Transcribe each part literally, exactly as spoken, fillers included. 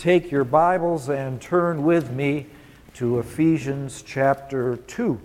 Take your Bibles and turn with me to Ephesians chapter two.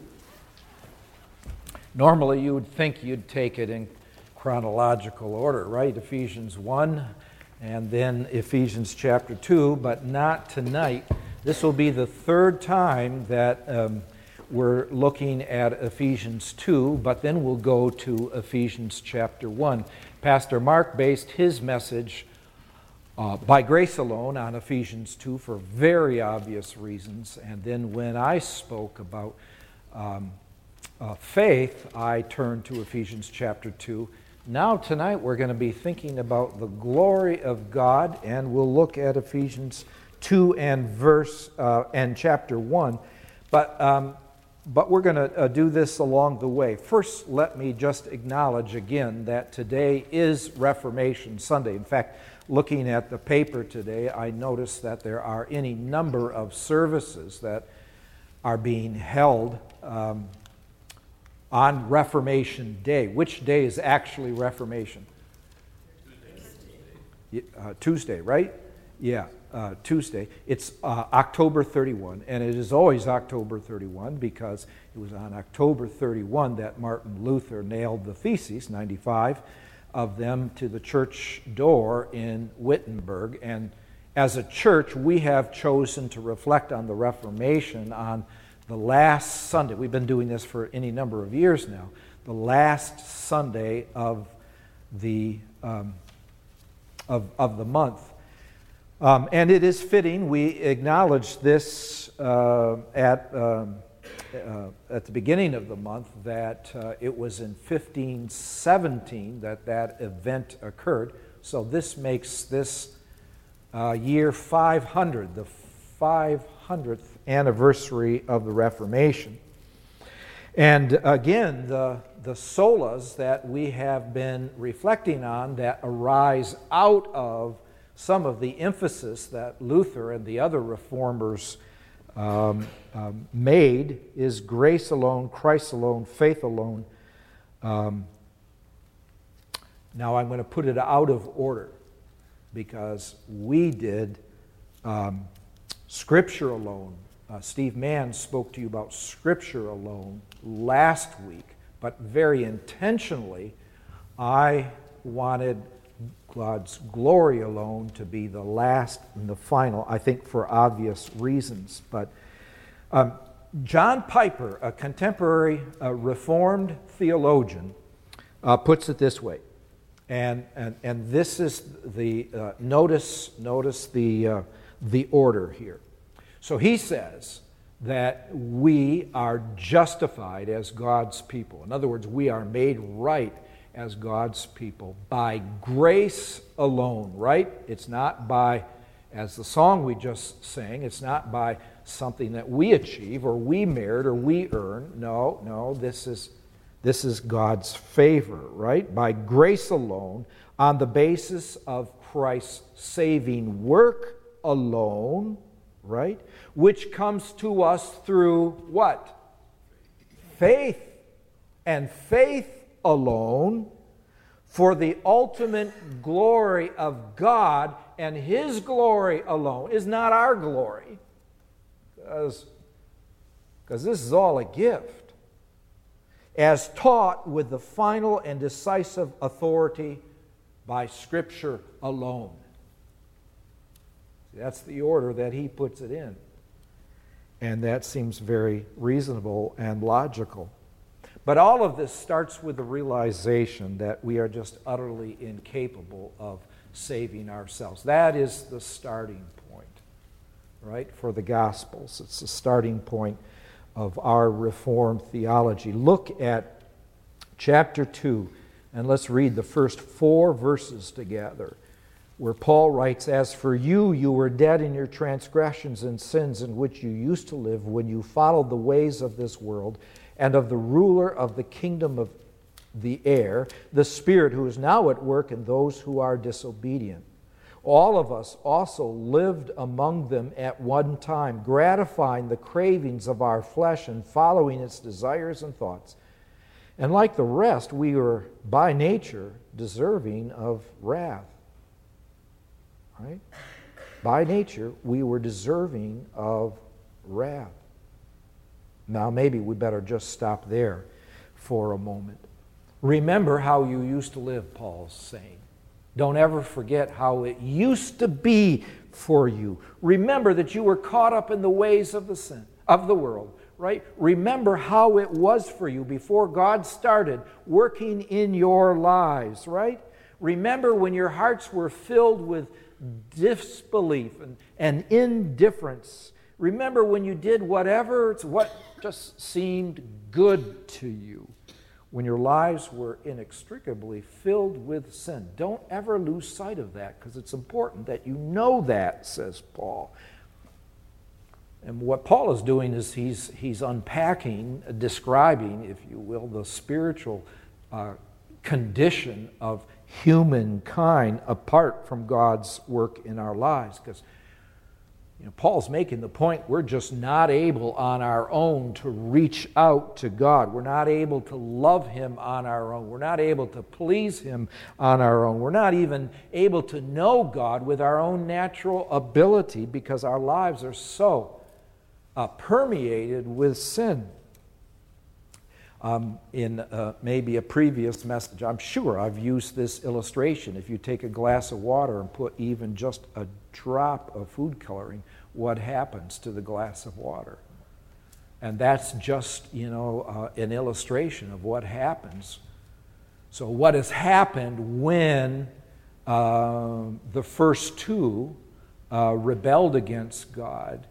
Normally you would think you'd take it in chronological order, right? Ephesians one and then Ephesians chapter two, but not tonight. This will be the third time that um, we're looking at Ephesians two, but then we'll go to Ephesians chapter one. Pastor Mark based his message Uh, by grace alone on Ephesians two for very obvious reasons. And then when I spoke about um, uh, faith, I turned to Ephesians chapter two. Now tonight we're going to be thinking about the glory of God, and we'll look at Ephesians two and verse uh, and chapter one. But um, but we're going to uh, do this along the way. First, let me just acknowledge again that today is Reformation Sunday. In fact, looking at the paper today, I noticed that there are any number of services that are being held um, on Reformation Day. Which day is actually Reformation? Tuesday, uh, Tuesday right? Yeah, uh, Tuesday. It's uh, October thirty-first, and it is always October thirty-first because it was on October thirty-first that Martin Luther nailed the theses, ninety-five of them, to the church door in Wittenberg. And as a church, we have chosen to reflect on the Reformation on the last Sunday. We've been doing this for any number of years now. The last Sunday of the um, of of the month, um, and it is fitting we acknowledge this uh, at. Um, Uh, at the beginning of the month that uh, it was in fifteen seventeen that that event occurred. So this makes this uh, year five hundred, the five hundredth anniversary of the Reformation. And again, the, the solas that we have been reflecting on that arise out of some of the emphasis that Luther and the other reformers Um, um, made is grace alone, Christ alone, faith alone. Um, now I'm going to put it out of order because we did um, Scripture alone. Uh, Steve Mann spoke to you about Scripture alone last week, but very intentionally I wanted God's glory alone to be the last and the final, I think for obvious reasons. But um, John Piper, a contemporary uh, Reformed theologian, uh, puts it this way, and and and this is the uh, notice notice the uh, the order here. So he says that we are justified as God's people. In other words, we are made right as God's people by grace alone, right? It's not by, as the song we just sang, it's not by something that we achieve or we merit or we earn. No, no, this is this is God's favor, right? By grace alone, on the basis of Christ's saving work alone, right? Which comes to us through what? Faith. And faith alone, for the ultimate glory of God, and His glory alone is not our glory, because, because this is all a gift, as taught with the final and decisive authority by Scripture alone. That's the order that he puts it in, and that seems very reasonable and logical. But all of this starts with the realization that we are just utterly incapable of saving ourselves. That is the starting point, right, for the Gospels. It's the starting point of our Reformed theology. Look at chapter two, and let's read the first four verses together, where Paul writes, "As for you, you were dead in your transgressions and sins in which you used to live when you followed the ways of this world, and of the ruler of the kingdom of the air, the Spirit who is now at work in those who are disobedient. All of us also lived among them at one time, gratifying the cravings of our flesh and following its desires and thoughts. And like the rest, we were by nature deserving of wrath." Right? by nature, we were deserving of wrath. Now, maybe we better just stop there for a moment. Remember how you used to live, Paul's saying. Don't ever forget how it used to be for you. Remember that you were caught up in the ways of the sin, of the world, right? Remember how it was for you before God started working in your lives, right? Remember when your hearts were filled with disbelief and, and indifference. Remember when you did whatever, it's what just seemed good to you. When your lives were inextricably filled with sin. Don't ever lose sight of that, because it's important that you know that, says Paul. And what Paul is doing is he's, he's unpacking, describing, if you will, the spiritual uh, condition of humankind apart from God's work in our lives. Because you know, Paul's making the point we're just not able on our own to reach out to God. We're not able to love Him on our own. We're not able to please Him on our own. We're not even able to know God with our own natural ability because our lives are so uh, permeated with sin. Um, in uh, maybe a previous message, I'm sure I've used this illustration. If you take a glass of water and put even just a drop of food coloring, what happens to the glass of water? And that's just, you know, uh, an illustration of what happens. So what has happened when uh, the first two uh, rebelled against God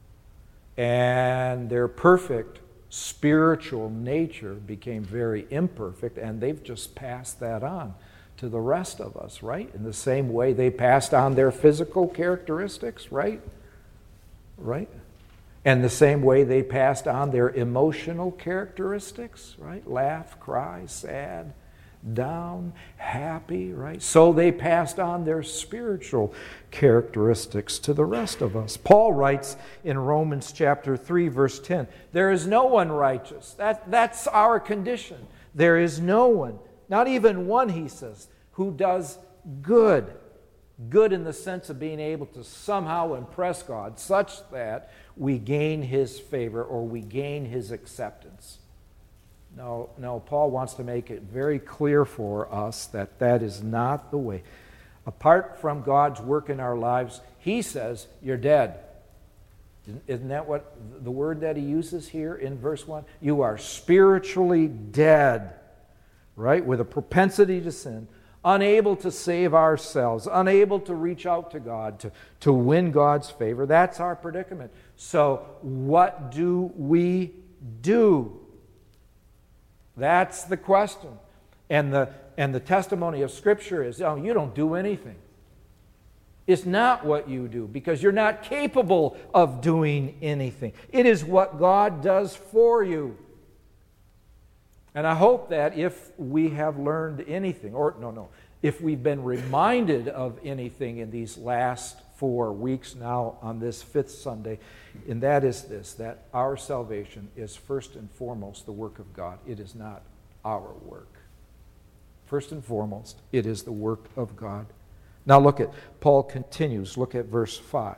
and their perfect spiritual nature became very imperfect, and they've just passed that on to the rest of us, right? In the same way they passed on their physical characteristics, right? Right? And the same way they passed on their emotional characteristics, right? Laugh, cry, sad, down, happy, right? So they passed on their spiritual characteristics to the rest of us. Paul writes in Romans chapter three, verse ten, there is no one righteous. That, that's our condition. There is no one, not even one, he says, who does good. Good in the sense of being able to somehow impress God such that we gain His favor or we gain His acceptance. No, no, Paul wants to make it very clear for us that that is not the way. Apart from God's work in our lives, he says, you're dead. Isn't that what the word that he uses here in verse one? You are spiritually dead, right? With a propensity to sin, unable to save ourselves, unable to reach out to God, to, to win God's favor. That's our predicament. So what do we do? That's the question. And the, and the testimony of Scripture is, oh, you don't do anything. It's not what you do, because you're not capable of doing anything. It is what God does for you. And I hope that if we have learned anything, or no, no, if we've been reminded of anything in these last four weeks now on this fifth Sunday, and that is this, that our salvation is first and foremost the work of God. It is not our work. First and foremost, it is the work of God. Now look at, Paul continues, look at verse five.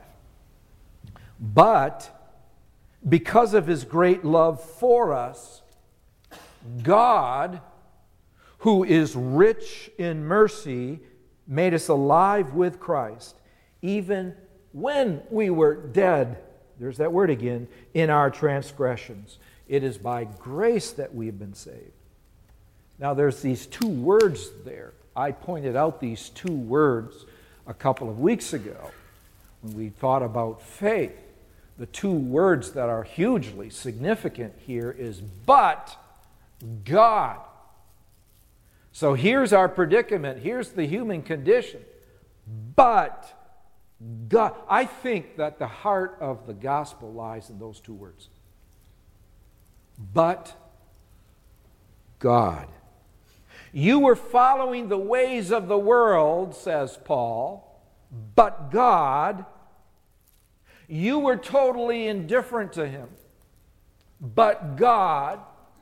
But because of His great love for us, God, who is rich in mercy, made us alive with Christ, even when we were dead. There's that word again, in our transgressions. It is by grace that we've been saved. Now there's these two words there. I pointed out these two words a couple of weeks ago when we thought about faith. The two words that are hugely significant here is but God. So here's our predicament. Here's the human condition. But God. I think that the heart of the gospel lies in those two words. But God. You were following the ways of the world, says Paul, but God. You were totally indifferent to Him, but God.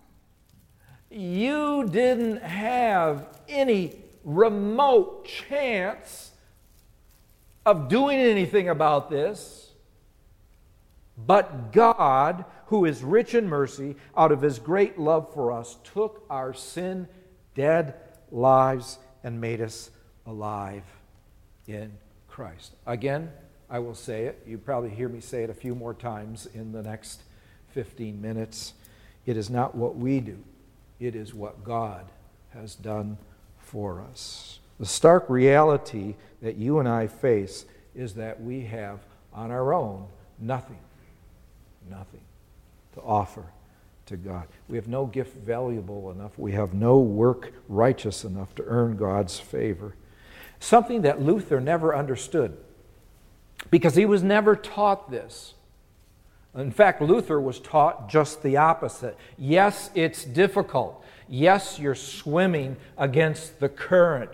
You didn't have any remote chance of doing anything about this. But God, who is rich in mercy, out of His great love for us, took our sin-dead lives and made us alive in Christ. Again, I will say it. You probably hear me say it a few more times in the next fifteen minutes. It is not what we do. It is what God has done for us. The stark reality that you and I face is that we have on our own nothing, nothing to offer to God. We have no gift valuable enough. We have no work righteous enough to earn God's favor. Something that Luther never understood, because he was never taught this. In fact, Luther was taught just the opposite. Yes, it's difficult. Yes, you're swimming against the current.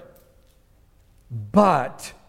But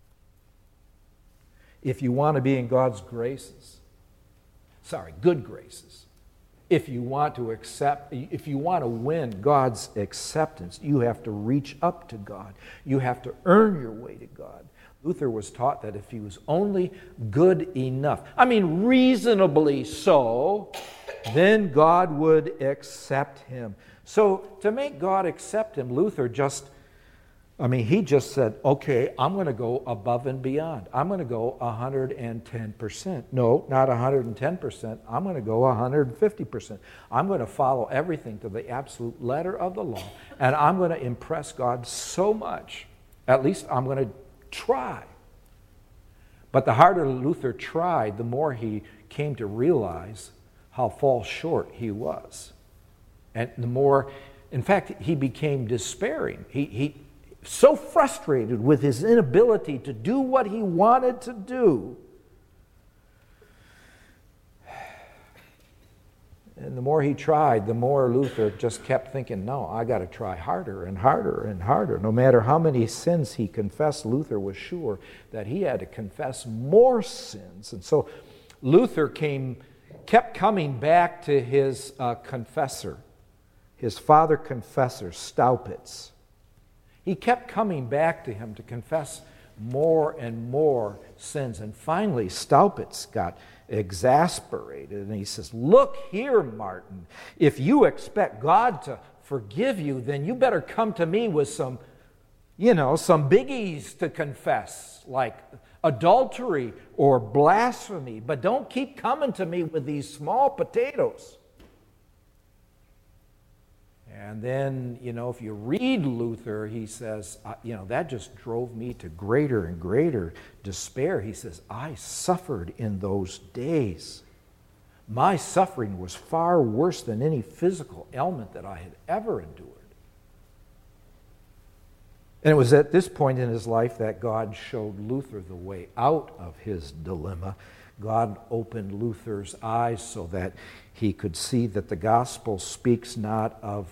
if you want to be in God's graces, sorry, good graces, if you want to accept, if you want to win God's acceptance, you have to reach up to God. You have to earn your way to God. Luther was taught that if he was only good enough, I mean reasonably so, then God would accept him. So to make God accept him, Luther just, I mean, he just said, okay, I'm going to go above and beyond. I'm going to go one hundred ten percent. No, not one hundred ten percent. I'm going to go one hundred fifty percent. I'm going to follow everything to the absolute letter of the law, and I'm going to impress God so much, at least I'm going to try. But the harder Luther tried, the more he came to realize how fall short he was. And the more, in fact, he became despairing. He, he so frustrated with his inability to do what he wanted to do. And the more he tried, the more Luther just kept thinking, no, I got to try harder and harder and harder. No matter how many sins he confessed, Luther was sure that he had to confess more sins. And so Luther came, kept coming back to his uh, confessor, his father confessor, Staupitz. He kept coming back to him to confess more and more sins. And finally, Staupitz got exasperated, and he says, look here, Martin, if you expect God to forgive you, then you better come to me with some, you know, some biggies to confess, like adultery or blasphemy, but don't keep coming to me with these small potatoes. And then, you know, if you read Luther, he says, uh, you know, that just drove me to greater and greater despair. He says, I suffered in those days. My suffering was far worse than any physical ailment that I had ever endured. And it was at this point in his life that God showed Luther the way out of his dilemma. God opened Luther's eyes so that he could see that the gospel speaks not of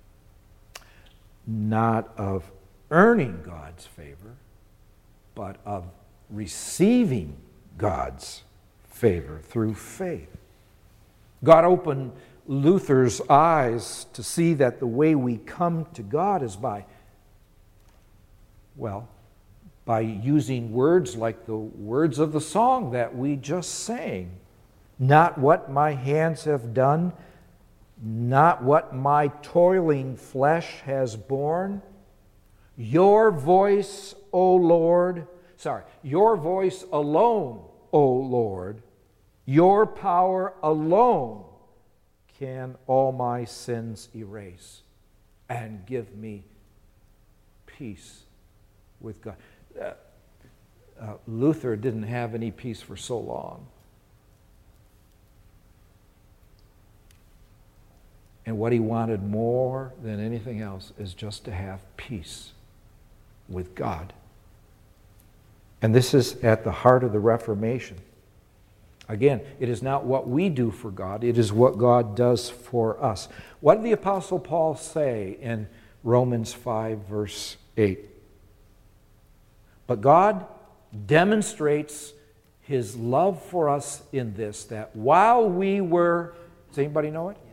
not of earning God's favor, but of receiving God's favor through faith. God opened Luther's eyes to see that the way we come to God is by, well, by using words like the words of the song that we just sang. Not what my hands have done, not what my toiling flesh has borne. Your voice, O Lord, sorry, your voice alone, O Lord, your power alone can all my sins erase and give me peace with God. Uh, uh, Luther didn't have any peace for so long. And what he wanted more than anything else is just to have peace with God. And this is at the heart of the Reformation. Again, it is not what we do for God, it is what God does for us. What did the Apostle Paul say in Romans five, verse eight? But God demonstrates his love for us in this, that while we were, does anybody know it?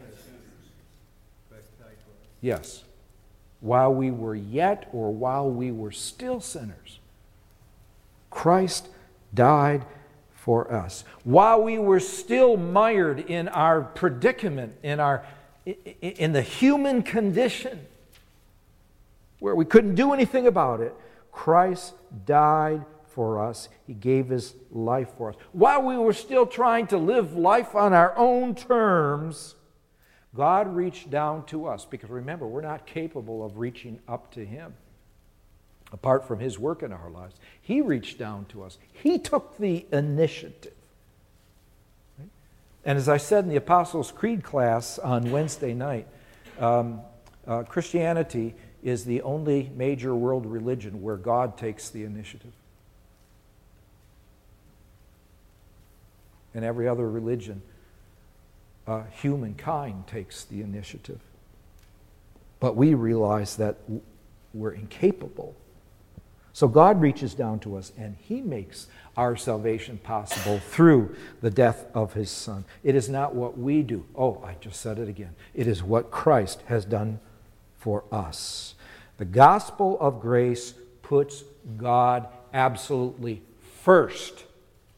Yes. While we were yet, or while we were still sinners, Christ died for us. While we were still mired in our predicament, in our in the human condition, where we couldn't do anything about it, Christ died for us. He gave His life for us. While we were still trying to live life on our own terms, God reached down to us. Because remember, we're not capable of reaching up to Him apart from His work in our lives. He reached down to us. He took the initiative. Right? And as I said in the Apostles' Creed class on Wednesday night, um, uh, Christianity is the only major world religion where God takes the initiative. In every other religion, uh, humankind takes the initiative. But we realize that we're incapable. So God reaches down to us and He makes our salvation possible through the death of His Son. It is not what we do. Oh, I just said it again. It is what Christ has done for us. The gospel of grace puts God absolutely first,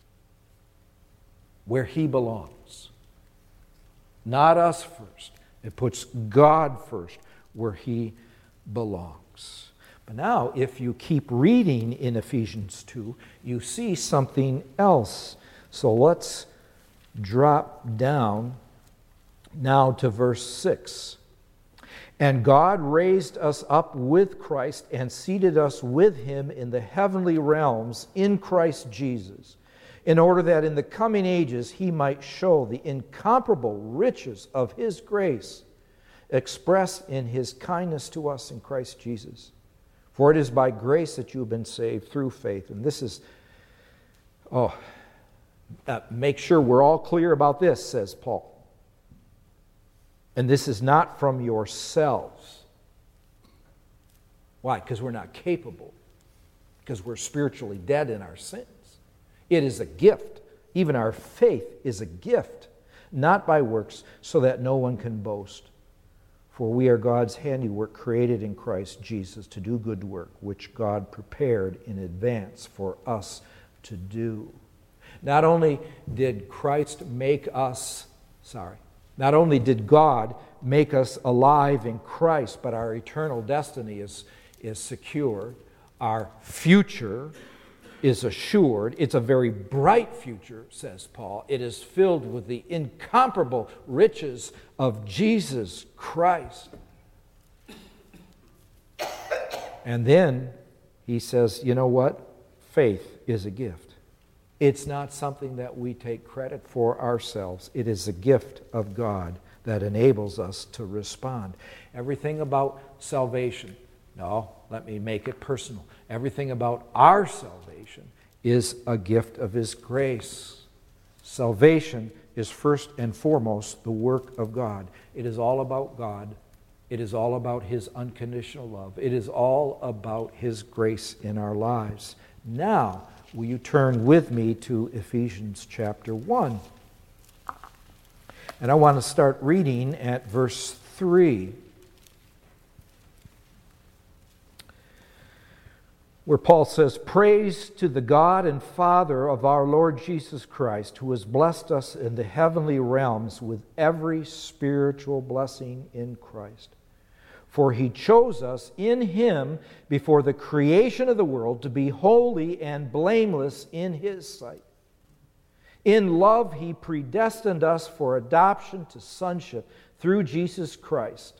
where He belongs. Not us first. It puts God first, where He belongs. But now, if you keep reading in Ephesians two, you see something else. So let's drop down now to verse six. And God raised us up with Christ and seated us with Him in the heavenly realms in Christ Jesus, in order that in the coming ages He might show the incomparable riches of His grace expressed in His kindness to us in Christ Jesus. For it is by grace that you have been saved through faith. And this is, oh, uh, make sure we're all clear about this, says Paul. And this is not from yourselves. Why? Because we're not capable. Because we're spiritually dead in our sins. It is a gift. Even our faith is a gift, not by works, so that no one can boast. For we are God's handiwork, created in Christ Jesus to do good work, which God prepared in advance for us to do. Not only did Christ make us, sorry, not only did God make us alive in Christ, but our eternal destiny is, is secure. Our future is assured. It's a very bright future, says Paul. It is filled with the incomparable riches of Jesus Christ. And then he says, you know what? Faith is a gift. It's not something that we take credit for ourselves. It is a gift of God that enables us to respond. Everything about salvation, no, let me make it personal. Everything about our salvation is a gift of His grace. Salvation is first and foremost the work of God. It is all about God. It is all about His unconditional love. It is all about His grace in our lives. Now, will you turn with me to Ephesians chapter one? And I want to start reading at verse three, where Paul says, "Praise to the God and Father of our Lord Jesus Christ, who has blessed us in the heavenly realms with every spiritual blessing in Christ. For He chose us in Him before the creation of the world to be holy and blameless in His sight. In love He predestined us for adoption to sonship through Jesus Christ."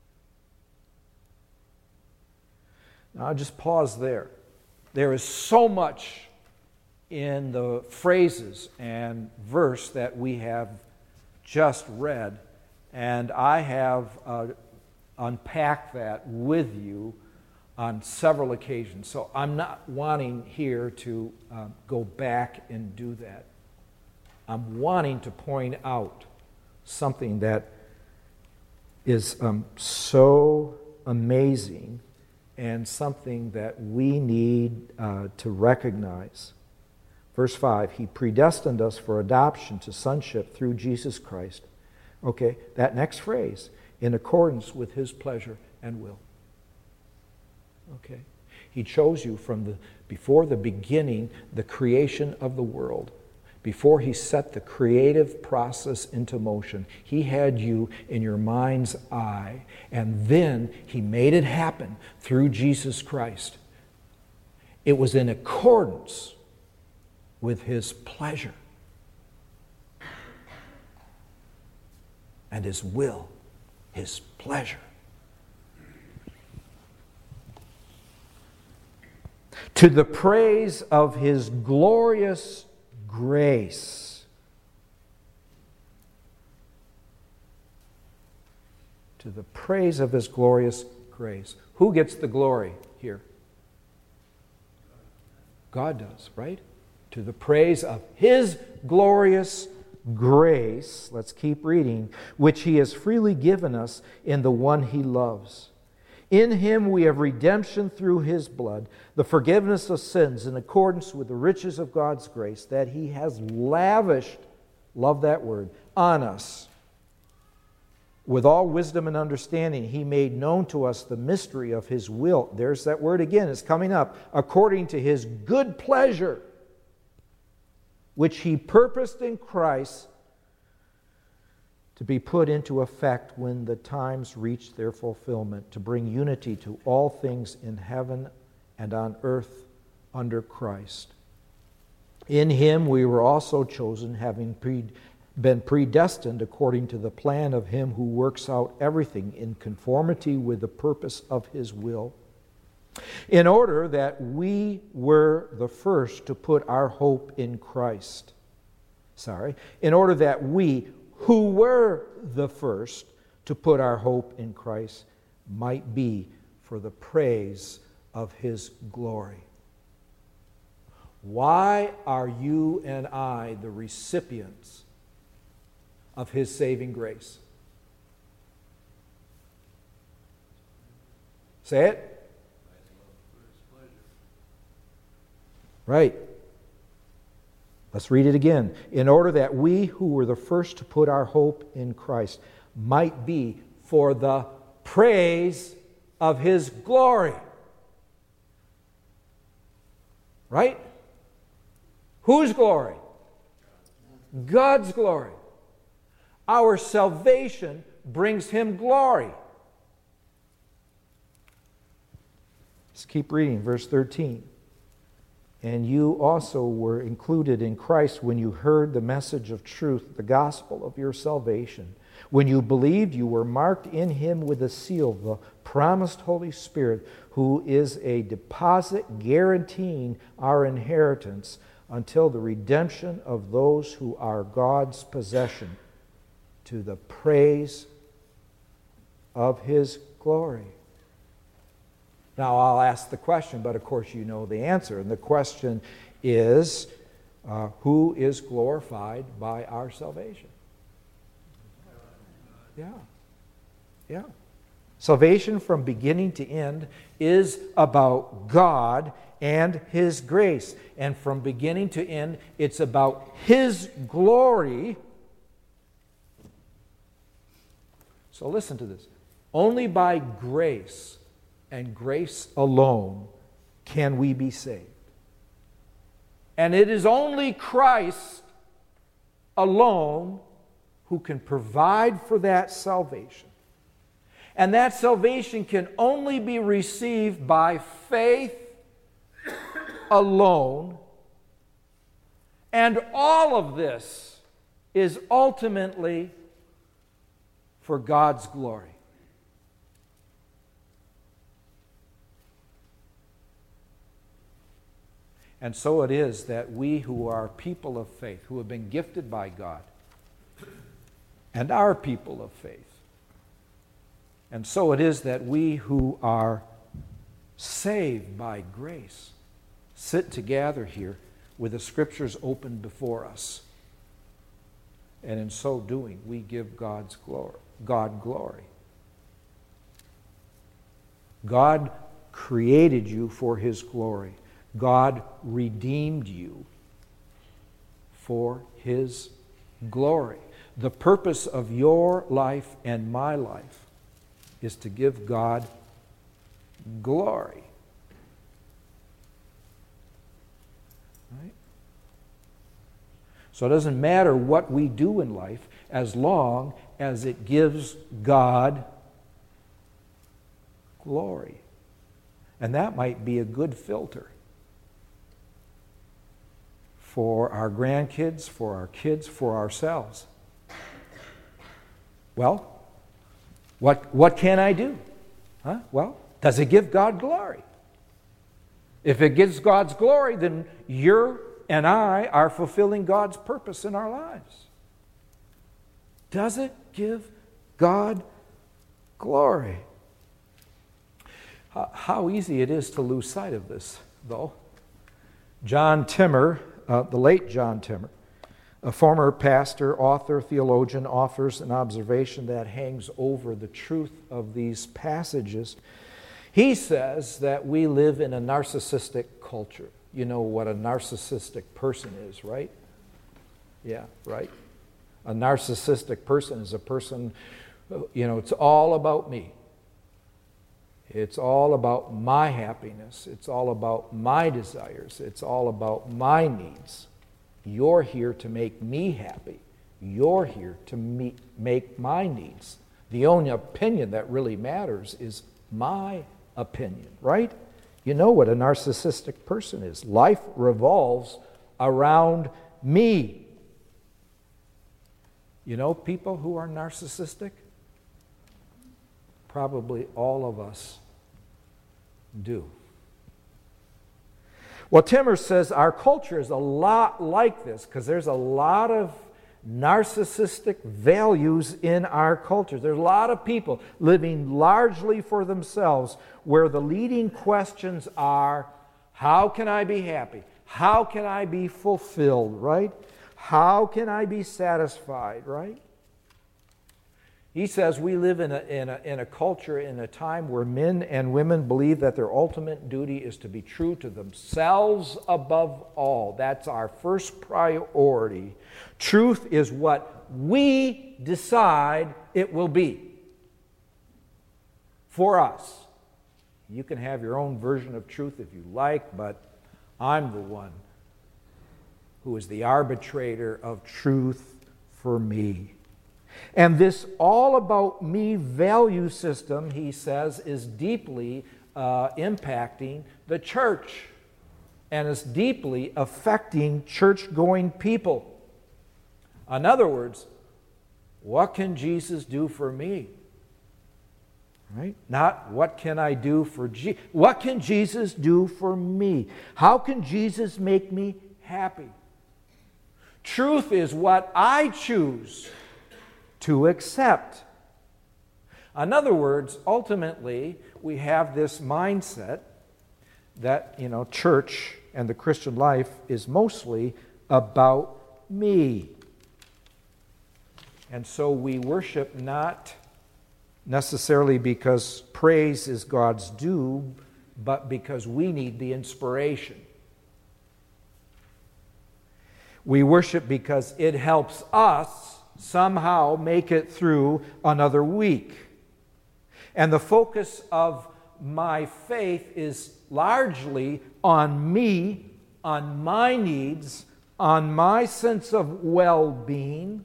Now, I'll just pause there. There is so much in the phrases and verse that we have just read, and I have uh, unpacked that with you on several occasions. So I'm not wanting here to uh, go back and do that. I'm wanting to point out something that is um, so amazing and something that we need uh, to recognize. Verse five, He predestined us for adoption to sonship through Jesus Christ. Okay, that next phrase, in accordance with His pleasure and will. Okay. He chose you from the before the beginning, the creation of the world. Before he set the creative process into motion, he had you in your mind's eye, and then he made it happen through Jesus Christ. It was in accordance with his pleasure and his will, his pleasure. To the praise of his glorious grace. To the praise of his glorious grace. Who gets the glory here? God does, right? To the praise of his glorious grace, let's keep reading, which he has freely given us in the one he loves. In him we have redemption through his blood, the forgiveness of sins in accordance with the riches of God's grace that he has lavished, love that word, on us. With all wisdom and understanding, he made known to us the mystery of his will. There's that word again, it's coming up. According to his good pleasure, which he purposed in Christ to be put into effect when the times reach their fulfillment, to bring unity to all things in heaven and on earth under Christ. In him we were also chosen, having pre- been predestined according to the plan of him who works out everything in conformity with the purpose of his will, in order that we were the first to put our hope in Christ. Sorry. In order that we, who were the first to put our hope in Christ, might be for the praise of his glory. Why are you and I the recipients of his saving grace? Say it. Right. Let's read it again. In order that we who were the first to put our hope in Christ might be for the praise of his glory. Right? Whose glory? God's glory. Our salvation brings him glory. Let's keep reading, verse thirteen. And you also were included in Christ when you heard the message of truth, the gospel of your salvation. When you believed, you were marked in him with a seal, the promised Holy Spirit, who is a deposit guaranteeing our inheritance until the redemption of those who are God's possession, to the praise of his glory. Now, I'll ask the question, but of course you know the answer. And the question is, uh, who is glorified by our salvation? Yeah. Yeah. Salvation from beginning to end is about God and his grace. And from beginning to end, it's about his glory. So listen to this. Only by grace and grace alone can we be saved. And it is only Christ alone who can provide for that salvation. And that salvation can only be received by faith alone. And all of this is ultimately for God's glory. And so it is that we who are people of faith, who have been gifted by God, and are people of faith, and so it is that we who are saved by grace sit together here with the Scriptures open before us. And in so doing, we give God's glory, God glory. God created you for his glory. God redeemed you for his glory. The purpose of your life and my life is to give God glory. So it doesn't matter what we do in life as long as it gives God glory. And that might be a good filter for our grandkids, for our kids, for ourselves. Well, what, what can I do? Huh? Well, does it give God glory? If it gives God's glory, then you're and I are fulfilling God's purpose in our lives. Does it give God glory? How easy it is to lose sight of this, though. John Timmer, uh, the late John Timmer, a former pastor, author, theologian, offers an observation that hangs over the truth of these passages. He says that we live in a narcissistic culture. You know what a narcissistic person is, right? Yeah, right. A narcissistic person is a person, you know, it's all about me. It's all about my happiness. It's all about my desires. It's all about my needs. You're here to make me happy. You're here to meet, make my needs. The only opinion that really matters is my opinion, right? You know what a narcissistic person is. Life revolves around me. You know people who are narcissistic? Probably all of us do. Well, Timmer says our culture is a lot like this because there's a lot of narcissistic values in our culture. There's a lot of people living largely for themselves where the leading questions are, how can I be happy? How can I be fulfilled, right? How can I be satisfied, right? He says we live in a, in a, in a culture, in a time where men and women believe that their ultimate duty is to be true to themselves above all. That's our first priority. Truth is what we decide it will be for us. You can have your own version of truth if you like, but I'm the one who is the arbitrator of truth for me. And this all about me value system, he says, is deeply uh, impacting the church and is deeply affecting church-going people. In other words, what can Jesus do for me? Right? Not what can I do for Jesus. What can Jesus do for me? How can Jesus make me happy? Truth is what I choose to accept. In other words, ultimately, we have this mindset that, you know, church and the Christian life is mostly about me. And so we worship not necessarily because praise is God's due, but because we need the inspiration. We worship because it helps us somehow make it through another week. And the focus of my faith is largely on me, on my needs, on my sense of well-being.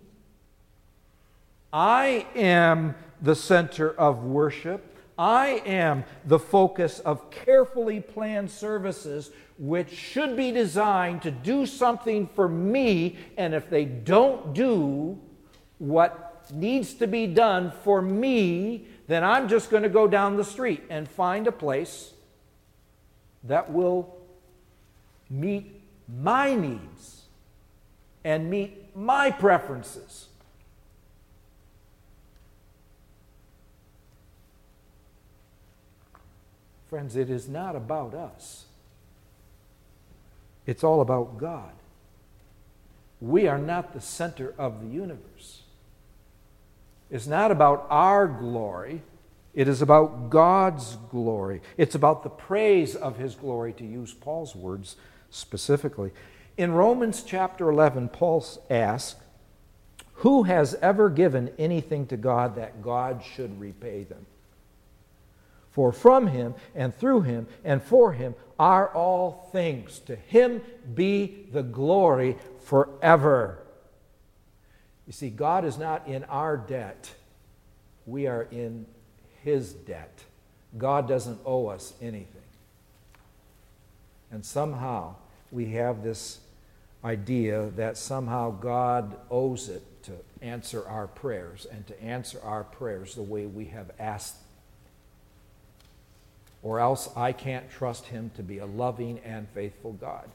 I am the center of worship. I am the focus of carefully planned services which should be designed to do something for me, and if they don't do what needs to be done for me, then I'm just going to go down the street and find a place that will meet my needs and meet my preferences. Friends, it is not about us. It's all about God. We are not the center of the universe. It's not about our glory. It is about God's glory. It's about the praise of His glory, to use Paul's words specifically. In Romans chapter eleven, Paul asks, who has ever given anything to God that God should repay them? For from Him and through Him and for Him are all things. To Him be the glory forever. You see, God is not in our debt. We are in His debt. God doesn't owe us anything. And somehow we have this idea that somehow God owes it to answer our prayers and to answer our prayers the way we have asked. Or else I can't trust Him to be a loving and faithful God.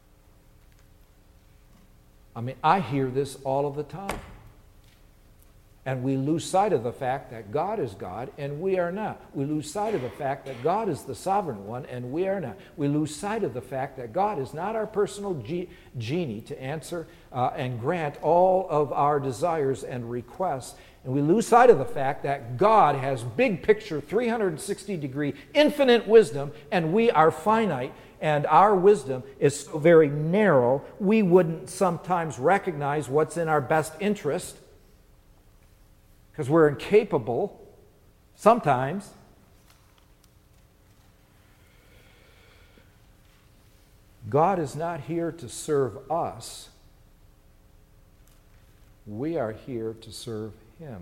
I mean, I hear this all of the time. And we lose sight of the fact that God is God and we are not. We lose sight of the fact that God is the sovereign one and we are not. We lose sight of the fact that God is not our personal ge- genie to answer uh, and grant all of our desires and requests. And we lose sight of the fact that God has big picture, three hundred sixty degree, infinite wisdom, and we are finite, and our wisdom is so very narrow, we wouldn't sometimes recognize what's in our best interest because we're incapable sometimes. God is not here to serve us. We are here to serve Him.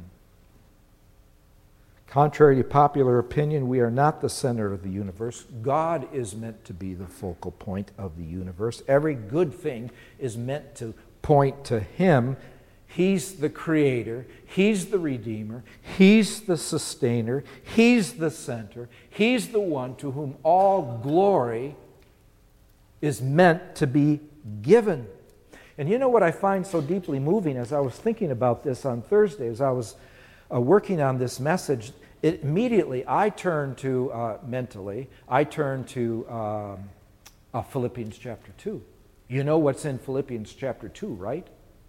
Contrary to popular opinion, we are not the center of the universe. God is meant to be the focal point of the universe. Every good thing is meant to point to Him. He's the creator. He's the redeemer. He's the sustainer. He's the center. He's the one to whom all glory is meant to be given. And you know what I find so deeply moving as I was thinking about this on Thursday, as I was uh, working on this message, it, immediately I turned to, uh, mentally, I turned to um, uh, Philippians chapter two. You know what's in Philippians chapter two, right?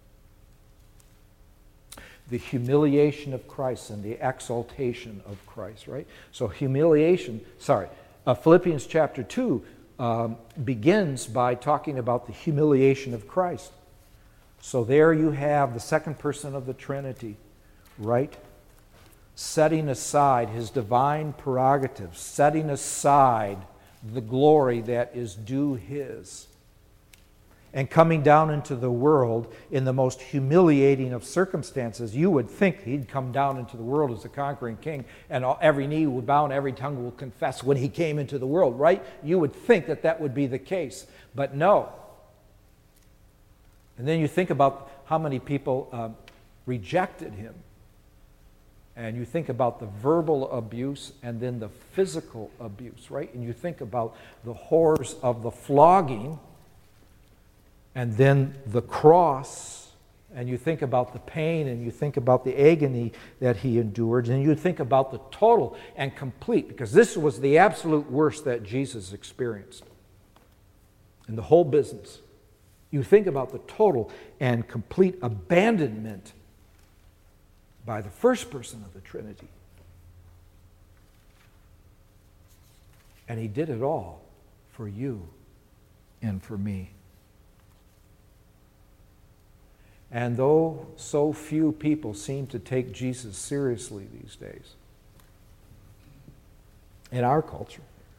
The humiliation of Christ and the exaltation of Christ, right? So humiliation, sorry, uh, Philippians chapter two um, begins by talking about the humiliation of Christ. So there you have the second person of the Trinity, right? Setting aside His divine prerogatives, setting aside the glory that is due His, and coming down into the world in the most humiliating of circumstances. You would think He'd come down into the world as a conquering king, and all, every knee would bow and every tongue will confess when He came into the world, right? You would think that that would be the case, but no. And then you think about how many people um, rejected Him, and you think about the verbal abuse and then the physical abuse, right? And you think about the horrors of the flogging, and then the cross, and you think about the pain, and you think about the agony that He endured, and you think about the total and complete, because this was the absolute worst that Jesus experienced in the whole business. You think about the total and complete abandonment by the first person of the Trinity. And He did it all for you and for me. And though so few people seem to take Jesus seriously these days, in our culture,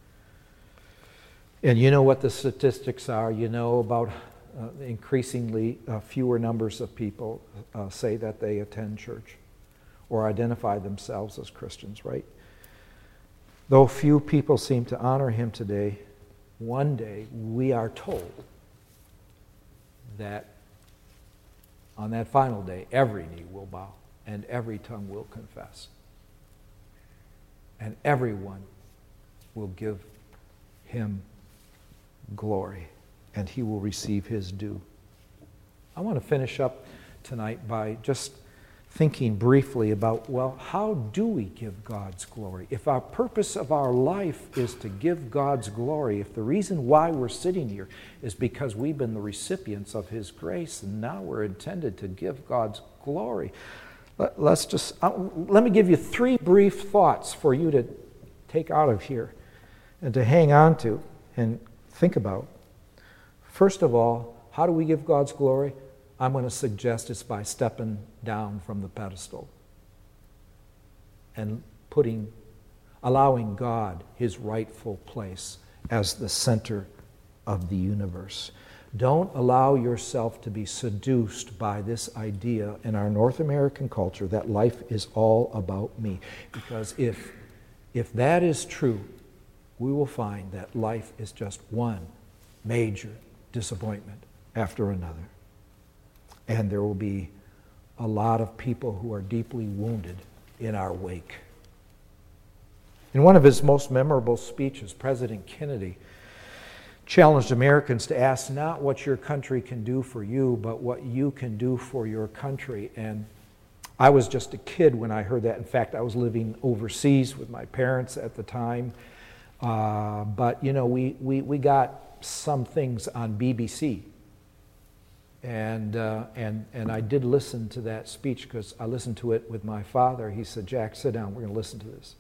and you know what the statistics are, you know about uh, increasingly uh, fewer numbers of people uh, say that they attend church or identify themselves as Christians, right? Though few people seem to honor Him today, one day we are told that on that final day, every knee will bow and every tongue will confess. And everyone will give Him glory and He will receive His due. I want to finish up tonight by just thinking briefly about, well, how do we give God's glory? If our purpose of our life is to give God's glory, if the reason why we're sitting here is because we've been the recipients of His grace and now we're intended to give God's glory, let, let's just, uh, let me give you three brief thoughts for you to take out of here and to hang on to and think about. First of all, how do we give God's glory? I'm going to suggest it's by stepping down from the pedestal and putting, allowing God His rightful place as the center of the universe. Don't allow yourself to be seduced by this idea in our North American culture that life is all about me. Because if, if that is true, we will find that life is just one major disappointment after another. And there will be a lot of people who are deeply wounded in our wake. In one of his most memorable speeches, President Kennedy challenged Americans to ask not what your country can do for you, but what you can do for your country. And I was just a kid when I heard that. In fact, I was living overseas with my parents at the time. Uh, but, you know, we, we, we got some things on B B C. And, uh, and, and I did listen to that speech because I listened to it with my father. He said, Jack, sit down. We're going to listen to this.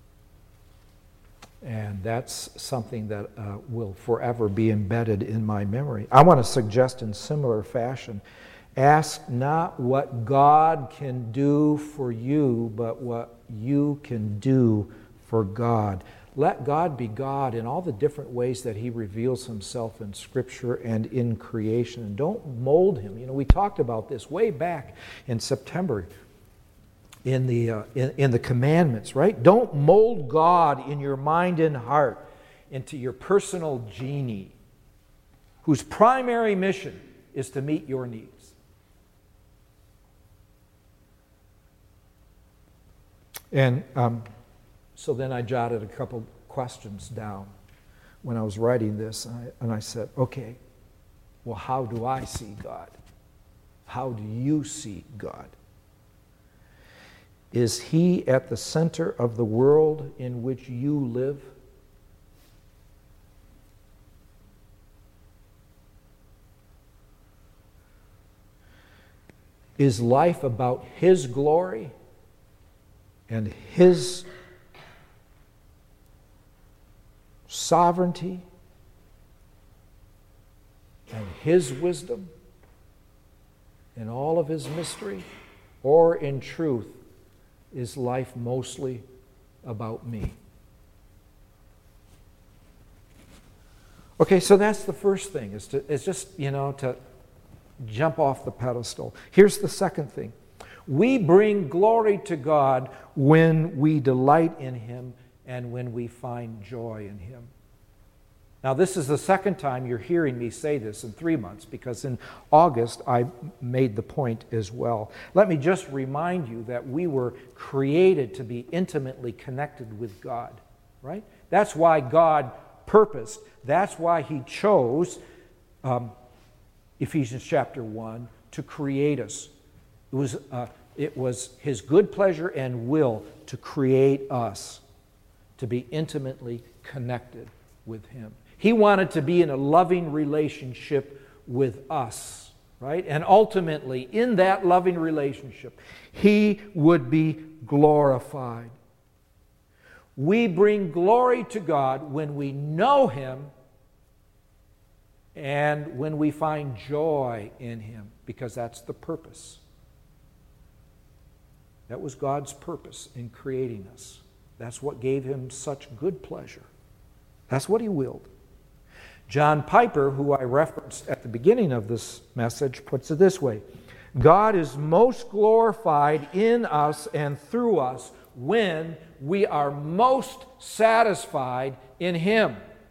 And that's something that uh, will forever be embedded in my memory. I want to suggest in similar fashion, ask not what God can do for you, but what you can do for God. Let God be God in all the different ways that He reveals Himself in Scripture and in creation. And don't mold Him. You know, we talked about this way back in September in the, uh, in, in the commandments, right? Don't mold God in your mind and heart into your personal genie, whose primary mission is to meet your needs. And um, so then I jotted a couple questions down when I was writing this, and I, and I said, okay, well, how do I see God? How do you see God? Is He at the center of the world in which you live? Is life about His glory and His sovereignty and His wisdom and all of His mystery? Or in truth, is life mostly about me? Okay, so that's the first thing, is to is just, you know, to jump off the pedestal. Here's the second thing. We bring glory to God when we delight in Him and when we find joy in Him. Now, this is the second time you're hearing me say this in three months, because in August I made the point as well. Let me just remind you that we were created to be intimately connected with God, right? That's why God purposed, that's why He chose, um, Ephesians chapter one, to create us. It was, uh, it was His good pleasure and will to create us, to be intimately connected with Him. He wanted to be in a loving relationship with us, right? And ultimately, in that loving relationship, He would be glorified. We bring glory to God when we know Him and when we find joy in Him, because that's the purpose. That was God's purpose in creating us. That's what gave Him such good pleasure. That's what He willed. John Piper, who I referenced at the beginning of this message, puts it this way: God is most glorified in us and through us when we are most satisfied in Him.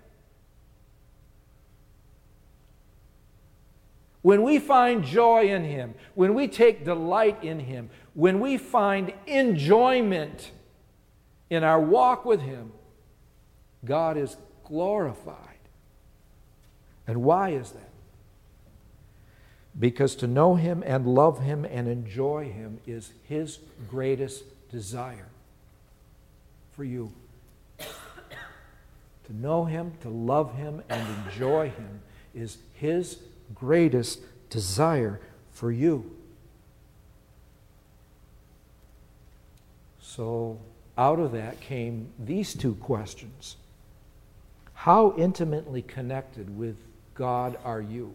When we find joy in Him, when we take delight in Him, when we find enjoyment in our walk with Him, God is glorified. And why is that? Because to know Him and love Him and enjoy Him is His greatest desire for you. To know Him, to love Him, and enjoy Him is His greatest desire for you. So out of that came these two questions. How intimately connected with God are you?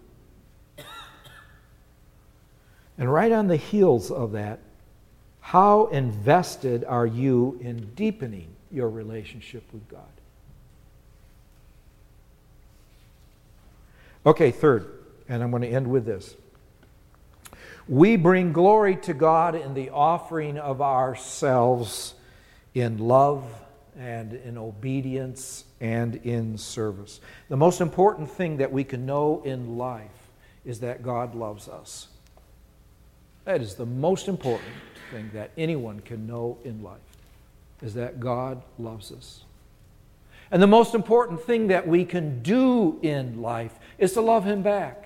And right on the heels of that, how invested are you in deepening your relationship with God? Okay, third, And I'm going to end with this. We bring glory to God in the offering of ourselves in love and in obedience and in service. The most important thing that we can know in life is that God loves us. That is the most important thing that anyone can know in life, is that God loves us. And the most important thing that we can do in life is to love Him back.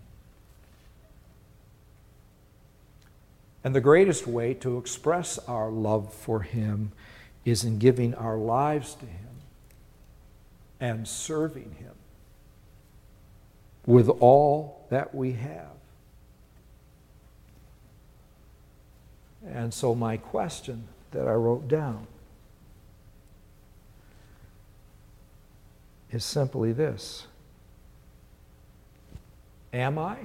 And the greatest way to express our love for Him is in giving our lives to Him and serving Him with all that we have. And so my question that I wrote down is simply this: am I?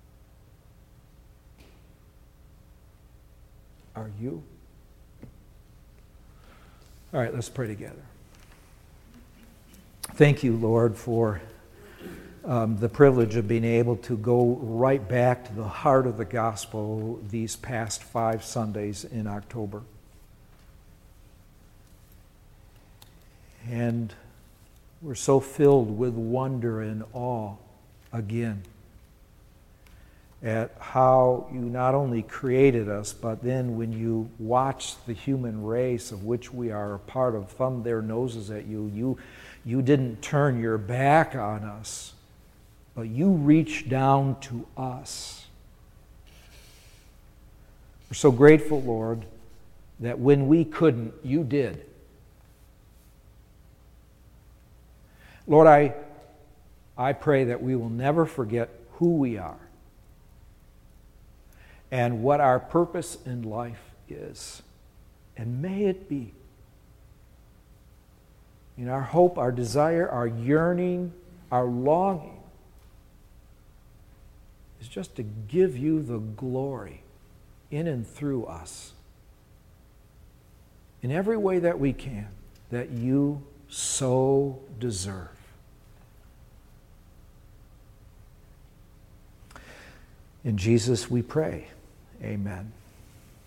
Are you? All right, let's pray together. Thank you, Lord, for um, the privilege of being able to go right back to the heart of the gospel these past five Sundays in October. And we're so filled with wonder and awe again at how you not only created us, but then when you watch the human race of which we are a part of thumb their noses at you, you, you didn't turn your back on us, but you reached down to us. We're so grateful, Lord, that when we couldn't, you did. Lord, I, I pray that we will never forget who we are and what our purpose in life is. And may it be in our hope, our desire, our yearning, our longing is just to give you the glory in and through us in every way that we can, that you so deserve. In Jesus we pray. Amen.